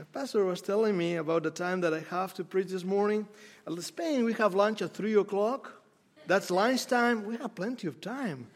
The pastor was telling me about the time that I have to preach this morning. In Spain, we have lunch at 3 o'clock. That's lunchtime. We have plenty of time.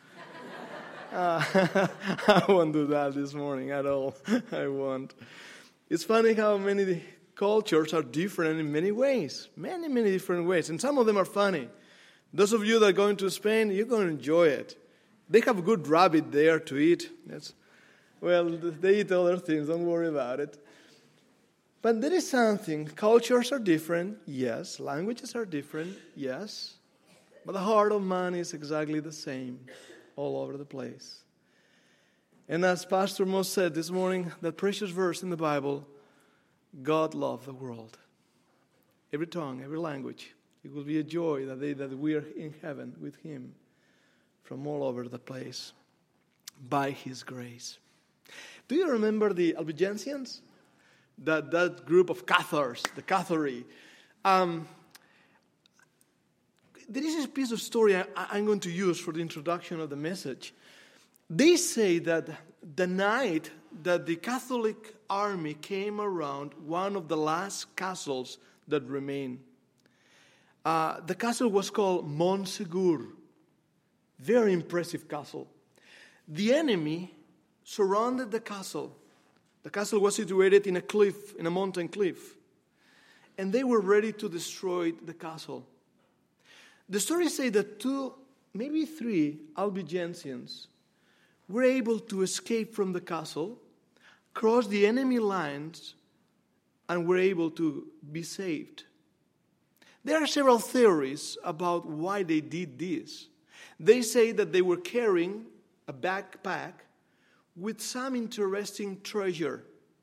I won't do that this morning at all. I won't. It's funny how many cultures are different in many ways. Many, many different ways. And some of them are funny. Those of you that are going to Spain, you're going to enjoy it. They have good rabbit there to eat. They eat other things. Don't worry about it. But there is something. Cultures are different, yes. Languages are different, yes. But the heart of man is exactly the same all over the place. And as Pastor Moss said this morning, that precious verse in the Bible, God loved the world. Every tongue, every language. It will be a joy that we are in heaven with Him from all over the place by His grace. Do you remember the Albigensians? That group of Cathars, the Catharii. There is this piece of story I'm going to use for the introduction of the message. They say that the night that the Catholic army came around one of the last castles that remained, the castle was called Montsegur. Very impressive castle. The enemy surrounded the castle. The castle was situated in a mountain cliff. And they were ready to destroy the castle. The stories say that 2, maybe 3 Albigensians were able to escape from the castle, cross the enemy lines, and were able to be saved. There are several theories about why they did this. They say that they were carrying a backpack with some interesting treasure.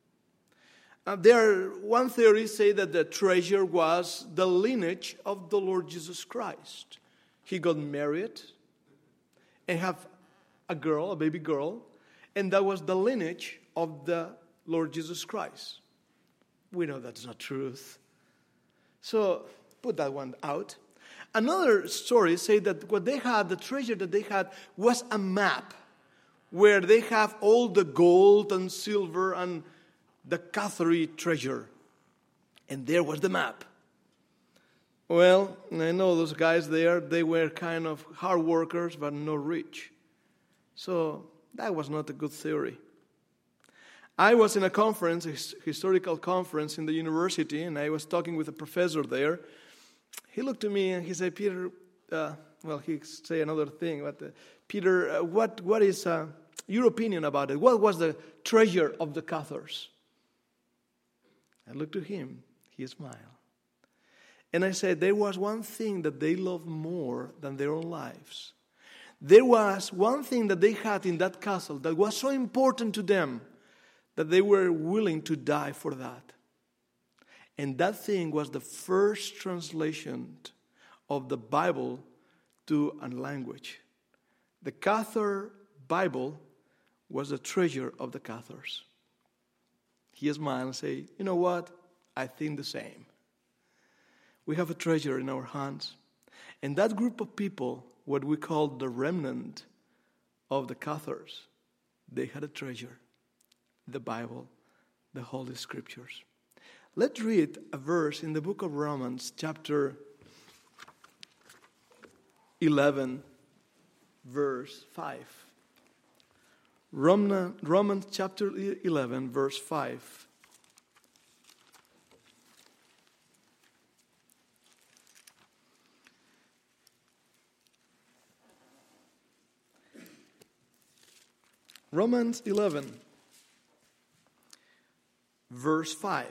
One theory say that the treasure was the lineage of the Lord Jesus Christ. He got married and have a baby girl, and that was the lineage of the Lord Jesus Christ. We know that's not truth. So put that one out. Another story say that the treasure that they had was a map, where they have all the gold and silver and the Catharii treasure. And there was the map. Well, I know those guys there, they were kind of hard workers, but not rich. So that was not a good theory. I was in a conference, a historical conference in the university, and I was talking with a professor there. He looked at me and he said, Peter, he said another thing, but Peter, what is your opinion about it? What was the treasure of the Cathars? I looked at him. He smiled. And I said, there was one thing that they loved more than their own lives. There was one thing that they had in that castle that was so important to them that they were willing to die for that. And that thing was the first translation of the Bible to a language. The Cathar Bible was the treasure of the Cathars. He smiled and said, you know what? I think the same. We have a treasure in our hands. And that group of people, what we call the remnant of the Cathars, they had a treasure, the Bible, the Holy Scriptures. Let's read a verse in the book of Romans, chapter 11, verse 5. Romans chapter 11, verse 5. Romans 11, verse 5.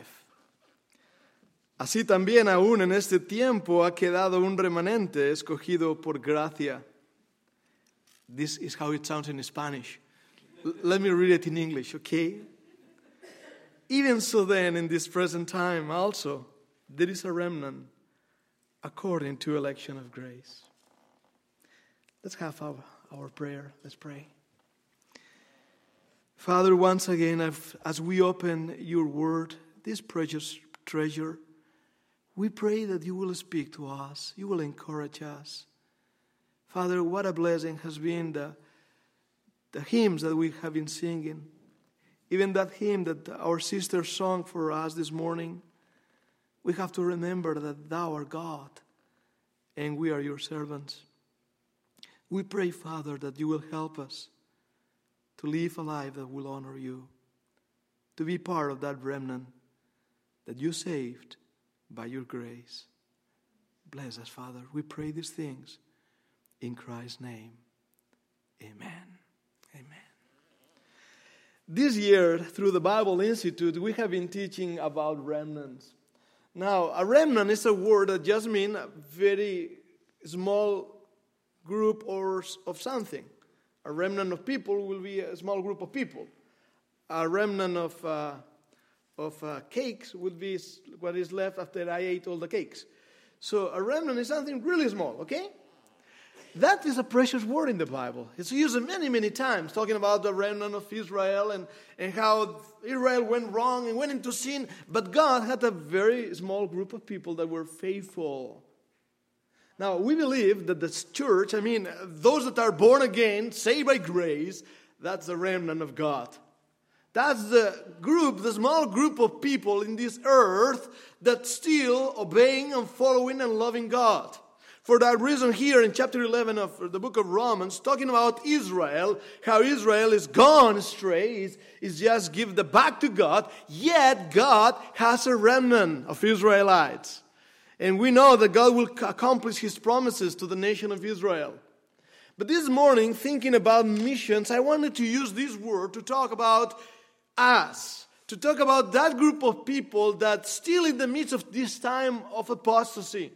Así también aún en este tiempo ha quedado un remanente escogido por gracia. This is how it sounds in Spanish. Let me read it in English, okay? Even so then, in this present time also, there is a remnant according to election of grace. Let's have our prayer. Let's pray. Father, once again, as we open your word, this precious treasure, we pray that you will speak to us. You will encourage us. Father, what a blessing has been the hymns that we have been singing. Even that hymn that our sister sung for us this morning, we have to remember that thou art God and we are your servants. We pray, Father, that you will help us to live a life that will honor you, to be part of that remnant that you saved by your grace. Bless us, Father. We pray these things in Christ's name. Amen. Amen. This year, through the Bible Institute, we have been teaching about remnants. Now, a remnant is a word that just means a very small group of something. A remnant of people will be a small group of people. A remnant of cakes would be what is left after I ate all the cakes. So a remnant is something really small, okay? That is a precious word in the Bible. It's used many, many times, talking about the remnant of Israel and how Israel went wrong and went into sin. But God had a very small group of people that were faithful. Now, we believe that the church, those that are born again, saved by grace, that's the remnant of God. That's the group, the small group of people in this earth that still obeying and following and loving God. For that reason here in chapter 11 of the book of Romans, talking about Israel, how Israel is gone astray, is just give the back to God, yet God has a remnant of Israelites. And we know that God will accomplish His promises to the nation of Israel. But this morning, thinking about missions, I wanted to use this word to talk about us, to talk about that group of people that still in the midst of this time of apostasy,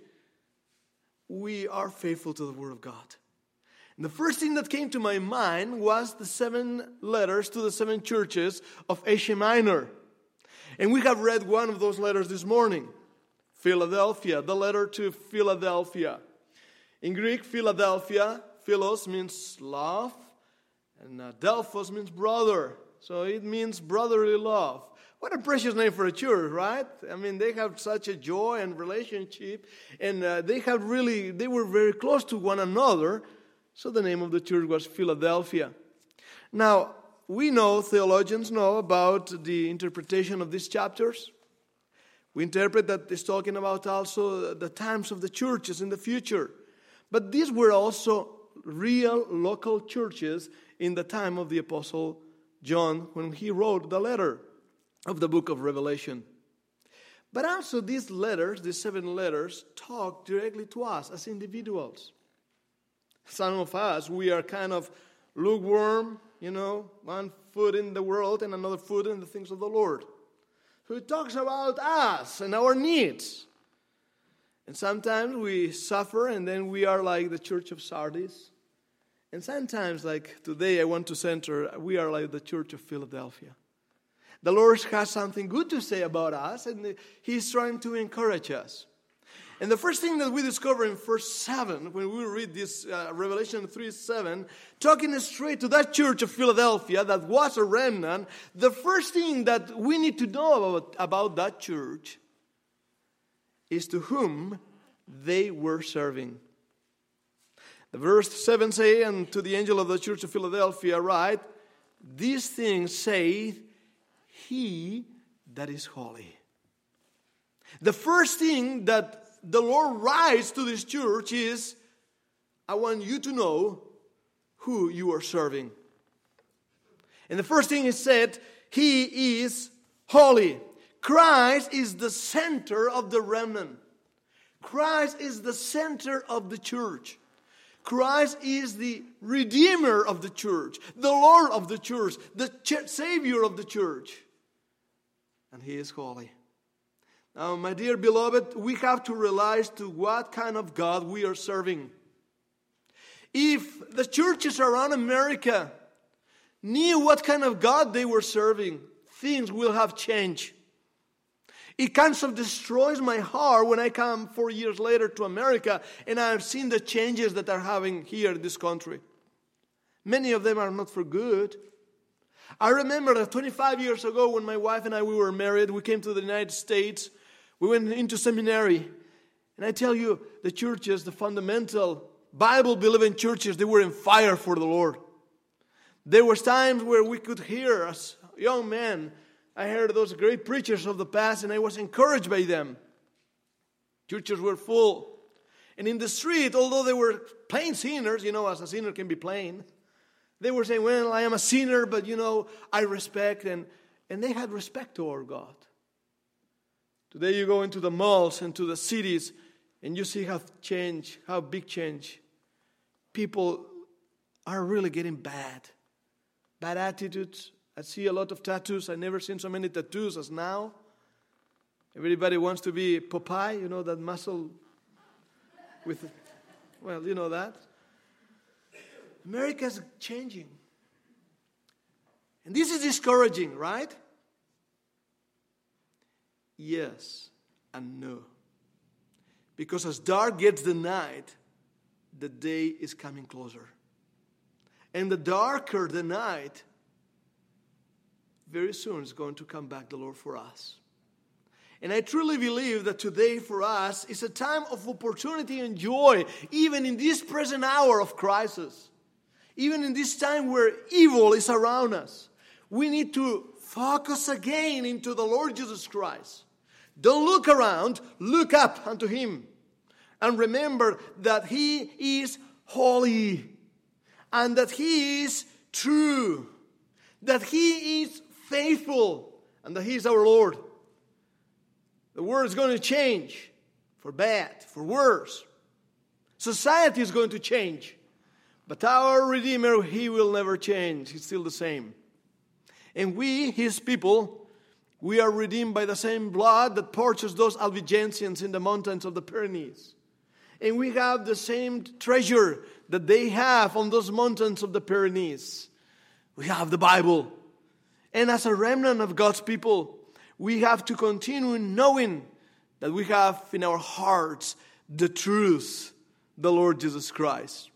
we are faithful to the Word of God. And the first thing that came to my mind was the 7 letters to the 7 churches of Asia Minor. And we have read one of those letters this morning. Philadelphia, the letter to Philadelphia. In Greek, Philadelphia, philos means love, and Delphos means brother. So it means brotherly love. What a precious name for a church, right? They have such a joy and relationship, and they were very close to one another. So the name of the church was Philadelphia. Now, we know, theologians know about the interpretation of these chapters. We interpret that it's talking about also the times of the churches in the future. But these were also real local churches in the time of the Apostle John when he wrote the letter of the book of Revelation. But also these letters, these 7 letters, talk directly to us as individuals. Some of us, we are kind of lukewarm, one foot in the world and another foot in the things of the Lord. So it talks about us and our needs. And sometimes we suffer and then we are like the church of Sardis. And sometimes, like today I want to center, we are like the church of Philadelphia. The Lord has something good to say about us, and He's trying to encourage us. And the first thing that we discover in verse 7, when we read this Revelation 3:7, talking straight to that church of Philadelphia that was a remnant, the first thing that we need to know about that church is to whom they were serving. The verse 7 says, and to the angel of the church of Philadelphia write, these things saith He that is holy. The first thing that the Lord writes to this church is, I want you to know who you are serving. And the first thing is said, He is holy. Christ is the center of the remnant. Christ is the center of the church. Christ is the Redeemer of the church, the Lord of the church, the Savior of the church. And He is holy. Now, my dear beloved, we have to realize to what kind of God we are serving. If the churches around America knew what kind of God they were serving, things will have changed. It kind of destroys my heart when I come 4 years later to America and I've seen the changes that are happening here in this country. Many of them are not for good. I remember that 25 years ago when my wife and I, we were married, we came to the United States. We went into seminary. And I tell you, the churches, the fundamental Bible-believing churches, they were in fire for the Lord. There was times where we could hear, as young man, I heard those great preachers of the past, and I was encouraged by them. Churches were full. And in the street, although they were plain sinners, as a sinner can be plain, they were saying, well, I am a sinner, but, I respect. And they had respect toward God. Today you go into the malls and to the cities, and you see how big change. People are really getting bad attitudes. I see a lot of tattoos. I've never seen so many tattoos as now. Everybody wants to be Popeye, that muscle with, that. America's changing. And this is discouraging, right? Yes and no. Because as dark gets the night, the day is coming closer. And the darker the night, very soon is going to come back the Lord for us. And I truly believe that today for us is a time of opportunity and joy, even in this present hour of crisis. Even in this time where evil is around us. We need to focus again into the Lord Jesus Christ. Don't look around, look up unto Him. And remember that He is holy. And that He is true. That He is faithful. And that He is our Lord. The world is going to change. For bad, for worse. Society is going to change. But our Redeemer, He will never change. He's still the same. And we, His people, we are redeemed by the same blood that purchased those Albigensians in the mountains of the Pyrenees. And we have the same treasure that they have on those mountains of the Pyrenees. We have the Bible. And as a remnant of God's people, we have to continue knowing that we have in our hearts the truth, the Lord Jesus Christ.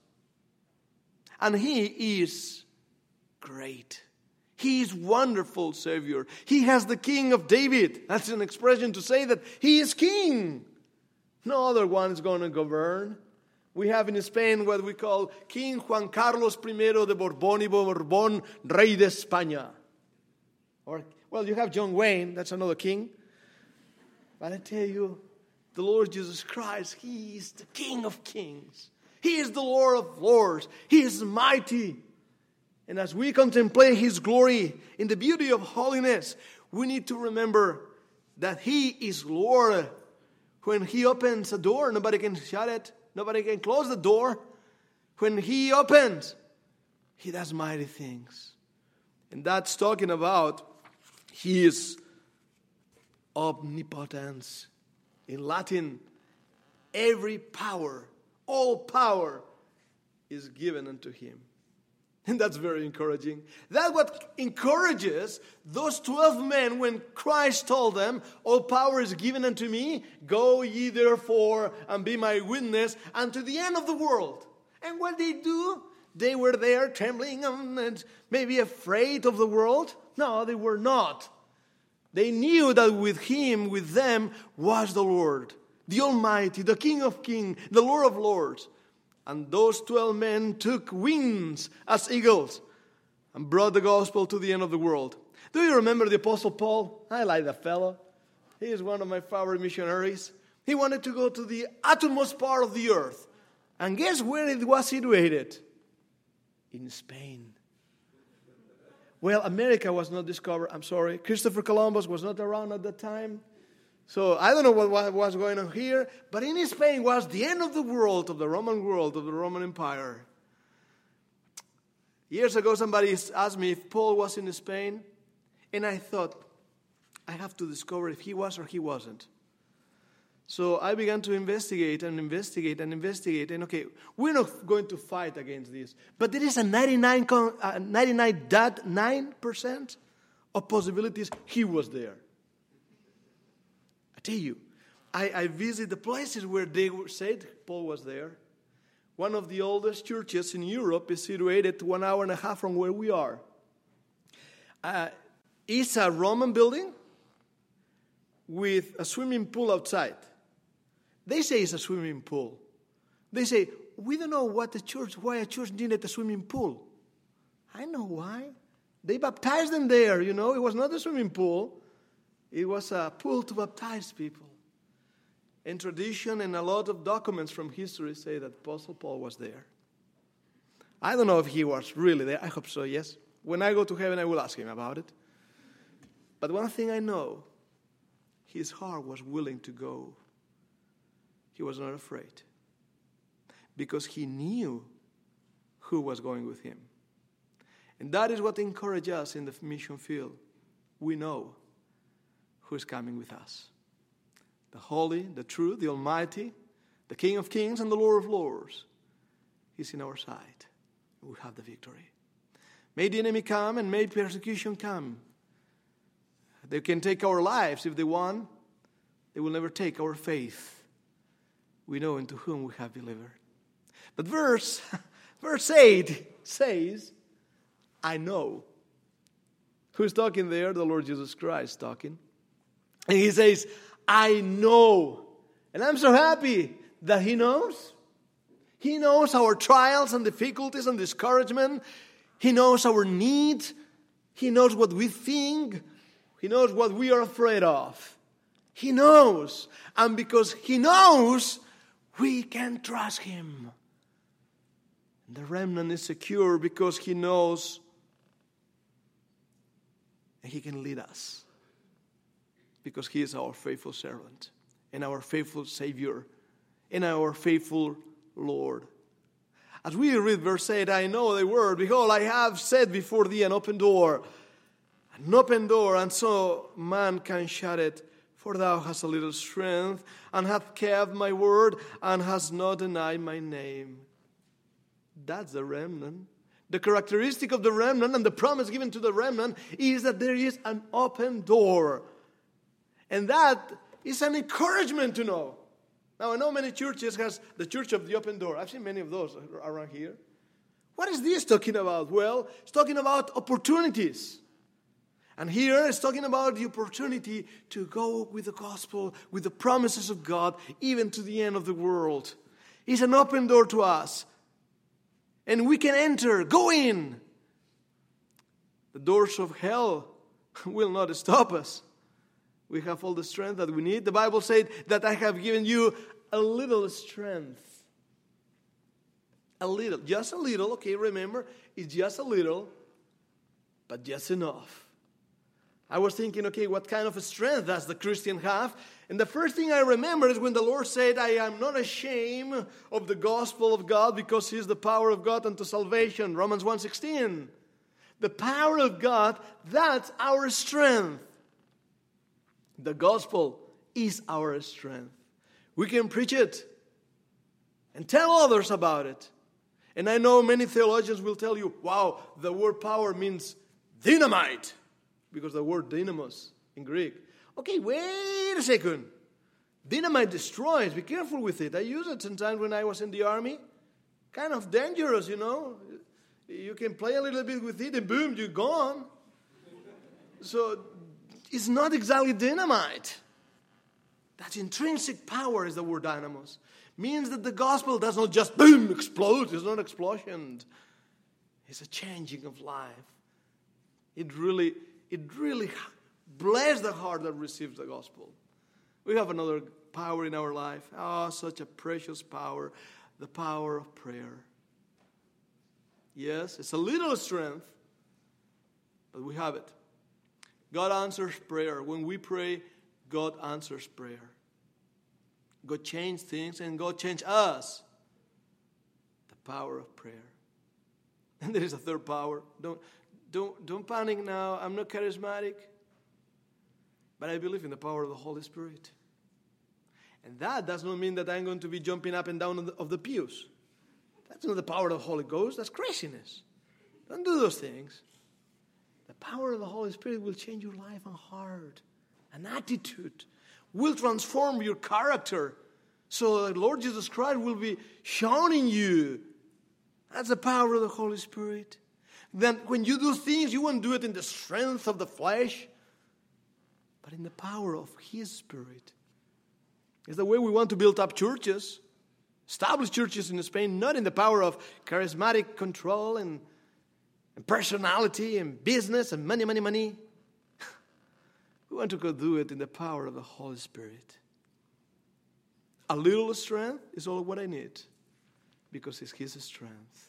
And He is great. He is wonderful Savior. He has the King of David. That's an expression to say that He is King. No other one is going to govern. We have in Spain what we call King Juan Carlos I de Borbón y Borbón, Rey de España. Or, you have John Wayne, that's another king. But I tell you, the Lord Jesus Christ, He is the King of kings. He is the Lord of lords. He is mighty. And as we contemplate His glory in the beauty of holiness, we need to remember that He is Lord. When He opens a door, nobody can shut it. Nobody can close the door. When He opens, He does mighty things. And that's talking about His omnipotence. In Latin, every power, all power is given unto Him. And that's very encouraging. That's what encourages those 12 men when Christ told them, all power is given unto me. Go ye therefore and be my witness unto the end of the world. And what they do? They were there trembling and maybe afraid of the world. No, they were not. They knew that with Him, with them, was the Lord, the Almighty, the King of kings, the Lord of lords. And those 12 men took wings as eagles and brought the gospel to the end of the world. Do you remember the Apostle Paul? I like that fellow. He is one of my favorite missionaries. He wanted to go to the uttermost part of the earth. And guess where it was situated? In Spain. Well, America was not discovered. I'm sorry. Christopher Columbus was not around at that time. So I don't know what was going on here, but in Spain was the end of the world, of the Roman Empire. Years ago, somebody asked me if Paul was in Spain, and I thought, I have to discover if he was or he wasn't. So I began to investigate, and okay, we're not going to fight against this, but there is a 99.9% of possibilities he was there. I tell you, I visit the places where they said Paul was there. One of the oldest churches in Europe is situated 1.5 hours from where we are. It's a Roman building with a swimming pool outside. They say it's a swimming pool. They say, we don't know why a church needed a swimming pool. I know why. They baptized them there, It was not a swimming pool. It was a pool to baptize people. And tradition and a lot of documents from history say that Apostle Paul was there. I don't know if he was really there. I hope so, yes. When I go to heaven, I will ask him about it. But one thing I know, his heart was willing to go. He was not afraid. Because he knew who was going with him. And that is what encourages us in the mission field. We know who is coming with us. The Holy, the True, the Almighty, the King of Kings and the Lord of Lords. He's in our side. We have the victory. May the enemy come and may persecution come. They can take our lives if they want. They will never take our faith. We know into whom we have believed. But verse 8 says, I know. Who's talking there? The Lord Jesus Christ talking. And he says, I know. And I'm so happy that he knows. He knows our trials and difficulties and discouragement. He knows our need. He knows what we think. He knows what we are afraid of. He knows. And because he knows, we can trust him. And the remnant is secure because he knows and he can lead us. Because he is our faithful servant and our faithful Savior and our faithful Lord. As we read verse 8, I know the word, behold, I have set before thee an open door, and so man can shut it. For thou hast a little strength, and hast kept my word, and hast not denied my name. That's the remnant. The characteristic of the remnant and the promise given to the remnant is that there is an open door. And that is an encouragement to know. Now, I know many churches has the church of the open door. I've seen many of those around here. What is this talking about? Well, it's talking about opportunities. And here it's talking about the opportunity to go with the gospel, with the promises of God, even to the end of the world. It's an open door to us. And we can enter, go in. The doors of hell will not stop us. We have all the strength that we need. The Bible said that I have given you a little strength. A little, just a little. Okay, remember, it's just a little, but just enough. I was thinking, okay, what kind of a strength does the Christian have? And the first thing I remember is when the Lord said, I am not ashamed of the gospel of God because He is the power of God unto salvation. Romans 1:16. The power of God, that's our strength. The gospel is our strength. We can preach it and tell others about it. And I know many theologians will tell you, wow, the word power means dynamite. Because the word dynamos in Greek. Okay, wait a second. Dynamite destroys. Be careful with it. I use it sometimes when I was in the army. Kind of dangerous, you know. You can play a little bit with it and boom, you're gone. So it's not exactly dynamite. That intrinsic power is the word dynamos. Means that the gospel does not just boom, explode. It's not an explosion. It's a changing of life. It really blesses the heart that receives the gospel. We have another power in our life. Oh, such a precious power. The power of prayer. Yes, it's a little strength, but we have it. God answers prayer. When we pray, God answers prayer. God changes things and God changes us. The power of prayer. And there is a third power. Don't panic now. I'm not charismatic. But I believe in the power of the Holy Spirit. And that does not mean that I'm going to be jumping up and down of the pews. That's not the power of the Holy Ghost. That's craziness. Don't do those things. The power of the Holy Spirit will change your life and heart. An attitude. Will transform your character. So the Lord Jesus Christ will be shown in you. That's the power of the Holy Spirit. Then when you do things, you won't do it in the strength of the flesh, but in the power of His Spirit. It's the way we want to build up churches, establish churches in Spain, not in the power of charismatic control and and personality and business and money, money, money. We want to go do it in the power of the Holy Spirit. A little strength is all what I need because it's His strength.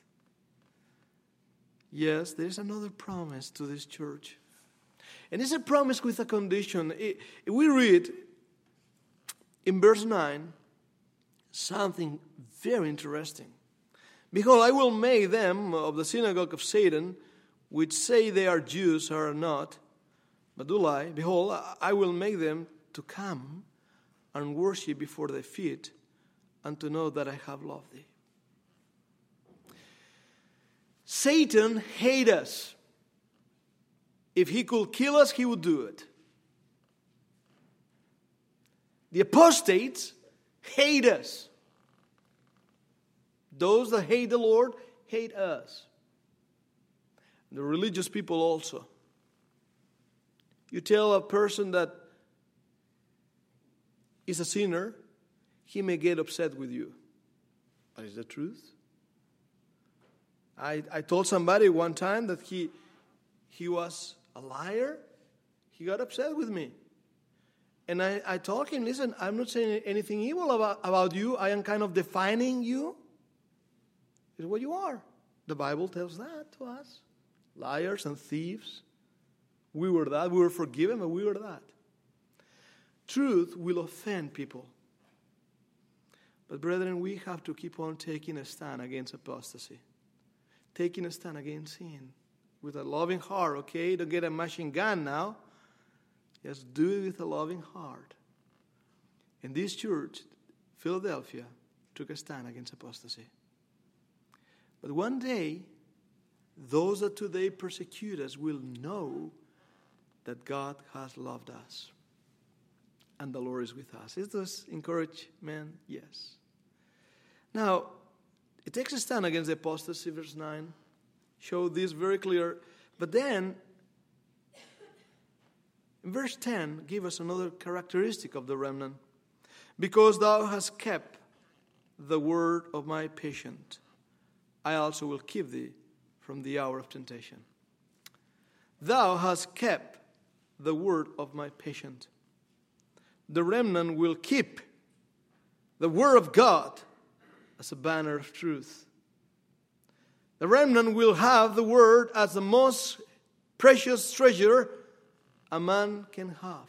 Yes, there is another promise to this church. And it's a promise with a condition. We read in verse 9 something very interesting. Behold, I will make them of the synagogue of Satan, which say they are Jews, are not, but do lie. Behold, I will make them to come and worship before thy feet, and to know that I have loved thee. Satan hates us. If he could kill us, he would do it. The apostates hate us. Those that hate the Lord hate us. The religious people also. You tell a person that is a sinner, he may get upset with you. But is that truth? I told somebody one time that he was a liar. He got upset with me. And I told him, listen, I'm not saying anything evil about you. I am kind of defining you. It's what you are. The Bible tells that to us. Liars and thieves. We were that. We were forgiven, but we were that. Truth will offend people. But brethren, we have to keep on taking a stand against apostasy. Taking a stand against sin. With a loving heart, okay? Don't get a machine gun now. Just do it with a loving heart. And this church, Philadelphia, took a stand against apostasy. But one day, those that today persecute us will know that God has loved us. And the Lord is with us. Is this encouragement? Yes. Now, it takes a stand against the apostasy, verse 9. Show this very clear. But then, in verse 10, give us another characteristic of the remnant. Because thou hast kept the word of my patience, I also will keep thee from the hour of temptation. Thou hast kept the word of my patience. The remnant will keep the word of God as a banner of truth. The remnant will have the word as the most precious treasure a man can have.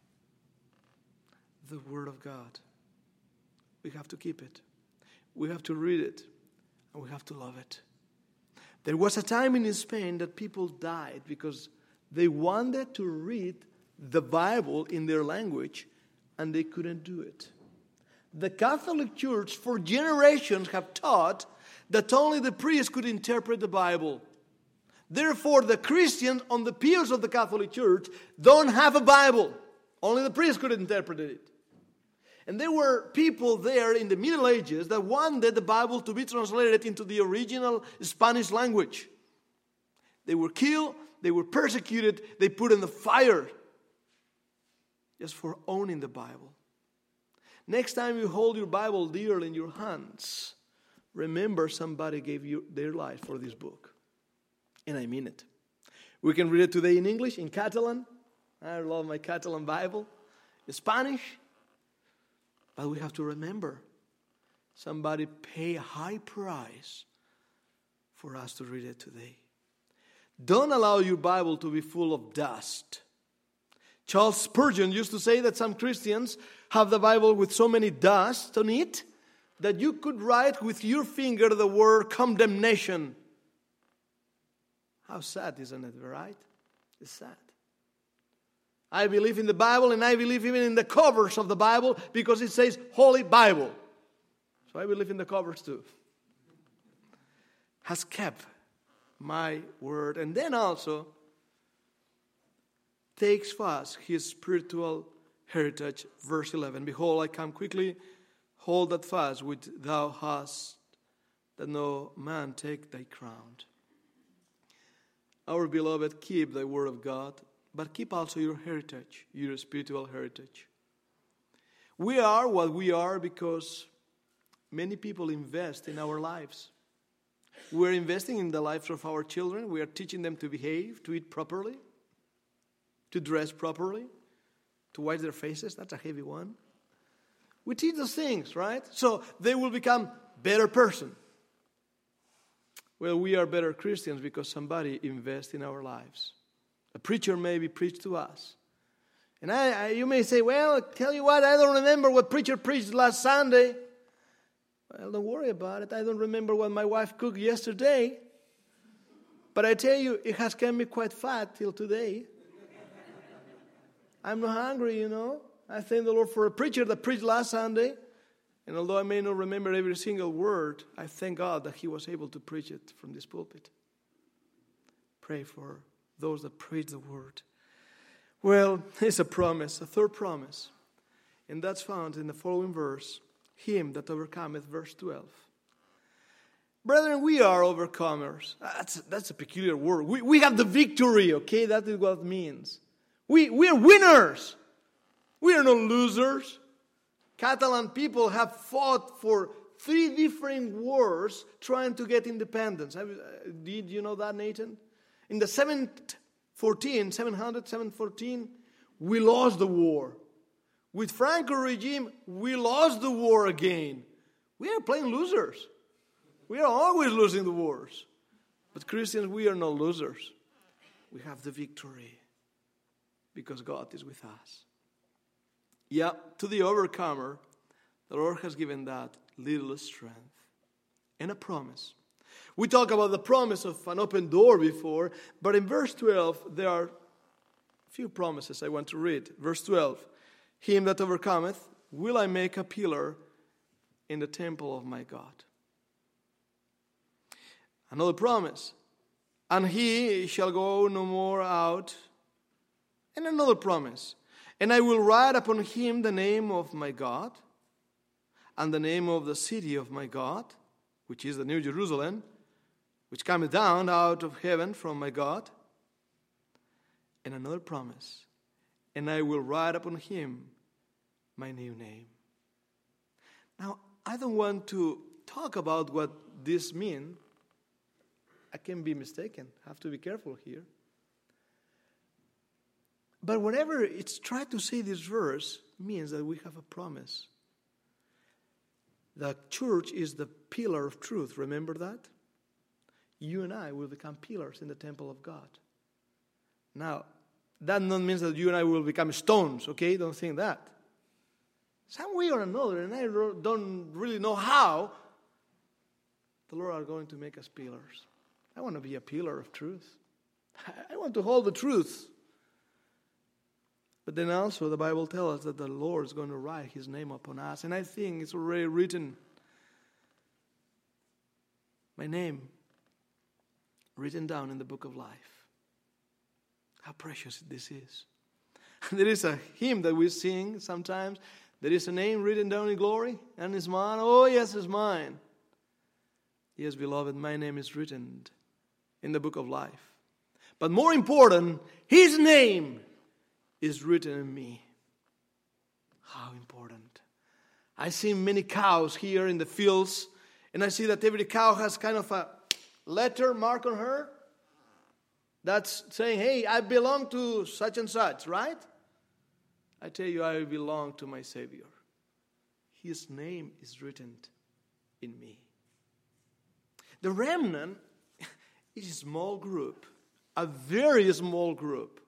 The word of God. We have to keep it. We have to read it. And we have to love it. There was a time in Spain that people died because they wanted to read the Bible in their language and they couldn't do it. The Catholic Church for generations have taught that only the priest could interpret the Bible. Therefore, the Christians on the pews of the Catholic Church don't have a Bible. Only the priest could interpret it. And there were people there in the Middle Ages that wanted the Bible to be translated into the original Spanish language. They were killed, they were persecuted, they put in the fire just for owning the Bible. Next time you hold your Bible dear in your hands, remember somebody gave you their life for this book. And I mean it. We can read it today in English, in Catalan. I love my Catalan Bible. In Spanish. But we have to remember, somebody paid a high price for us to read it today. Don't allow your Bible to be full of dust. Charles Spurgeon used to say that some Christians have the Bible with so many dust on it that you could write with your finger the word condemnation. How sad, isn't it, right? It's sad. I believe in the Bible, and I believe even in the covers of the Bible because it says Holy Bible. So I believe in the covers too. Has kept my word. And then also takes fast his spiritual heritage. Verse 11. Behold, I come quickly. Hold that fast which thou hast, that no man take thy crown. Our beloved, keep the word of God. But keep also your heritage, your spiritual heritage. We are what we are because many people invest in our lives. We're investing in the lives of our children. We are teaching them to behave, to eat properly, to dress properly, to wash their faces. That's a heavy one. We teach those things, right? So they will become better person. Well, we are better Christians because somebody invests in our lives. A preacher maybe preached to us. And you may say, well, tell you what, I don't remember what preacher preached last Sunday. Well, don't worry about it. I don't remember what my wife cooked yesterday. But I tell you, it has kept me quite fat till today. I'm not hungry, I thank the Lord for a preacher that preached last Sunday. And although I may not remember every single word, I thank God that he was able to preach it from this pulpit. Pray for those that preach the word. Well, it's a promise, a third promise. And that's found in the following verse. Him that overcometh, verse 12. Brethren, we are overcomers. That's a peculiar word. We have the victory, okay? That is what it means. We are winners. We are not losers. Catalan people have fought for 3 different wars trying to get independence. Did you know that, Nathan? In the 714, we lost the war. With Franco regime, we lost the war again. We are playing losers. We are always losing the wars. But Christians, we are not losers. We have the victory because God is with us. Yeah, to the overcomer, the Lord has given that little strength and a promise. We talked about the promise of an open door before, but in verse 12, there are a few promises I want to read. Verse 12, him that overcometh, will I make a pillar in the temple of my God. Another promise, and he shall go no more out. And another promise, and I will write upon him the name of my God, and the name of the city of my God, which is the New Jerusalem, which cometh down out of heaven from my God. And another promise, and I will write upon him my new name. Now, I don't want to talk about what this means. I can be mistaken. I have to be careful here. But whenever it's tried to say this verse, means that we have a promise. The church is the pillar of truth. Remember that? You and I will become pillars in the temple of God. Now, that not means that you and I will become stones, okay? Don't think that. Some way or another, and I don't really know how, the Lord are going to make us pillars. I want to be a pillar of truth. I want to hold the truth. But then also the Bible tells us that the Lord is going to write his name upon us. And I think it's already written. My name written down in the book of life. How precious this is. There is a hymn that we sing sometimes. There is a name written down in glory, and it's mine. Oh, yes, it's mine. Yes, beloved, my name is written in the book of life. But more important, his name is written in me. How important. I see many cows here in the fields, and I see that every cow has kind of a letter mark on her. That's saying, hey, I belong to such and such, right? I tell you, I belong to my Savior. His name is written in me. The remnant is a small group, a very small group.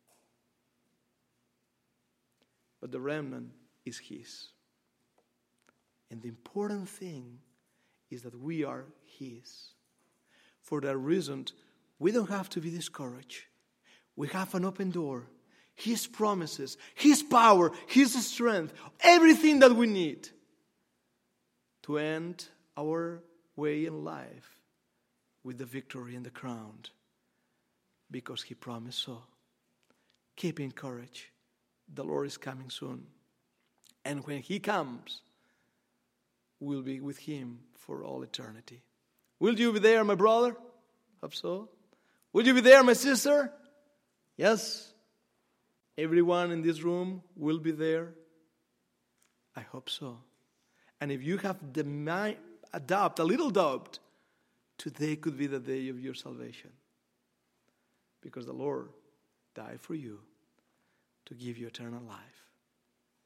But the remnant is his. And the important thing is that we are his. For that reason, we don't have to be discouraged. We have an open door. His promises, his power, his strength, everything that we need to end our way in life with the victory and the crown. Because he promised so. Keep encouraged. The Lord is coming soon. And when he comes, we'll be with him for all eternity. Will you be there, my brother? Hope so. Will you be there, my sister? Yes. Everyone in this room will be there. I hope so. And if you have adopt a little doubt, today could be the day of your salvation. Because the Lord died for you to give you eternal life.